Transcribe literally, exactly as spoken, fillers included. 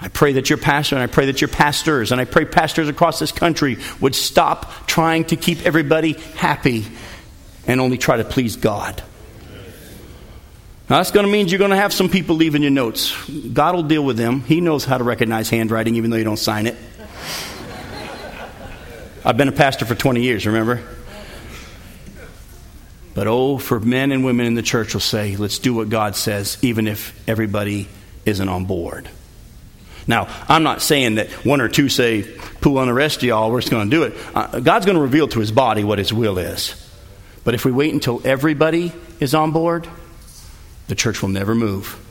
I pray that your pastor and I pray that your pastors and I pray pastors across this country would stop trying to keep everybody happy and only try to please God. Now that's going to mean you're going to have some people leaving your notes. God will deal with them. He knows how to recognize handwriting even though you don't sign it. I've been a pastor for twenty years, remember? But oh, for men and women in the church will say, let's do what God says, even if everybody isn't on board. Now, I'm not saying that one or two say, poo on the rest of y'all, we're just going to do it. Uh, God's going to reveal to his body what his will is. But if we wait until everybody is on board, the church will never move.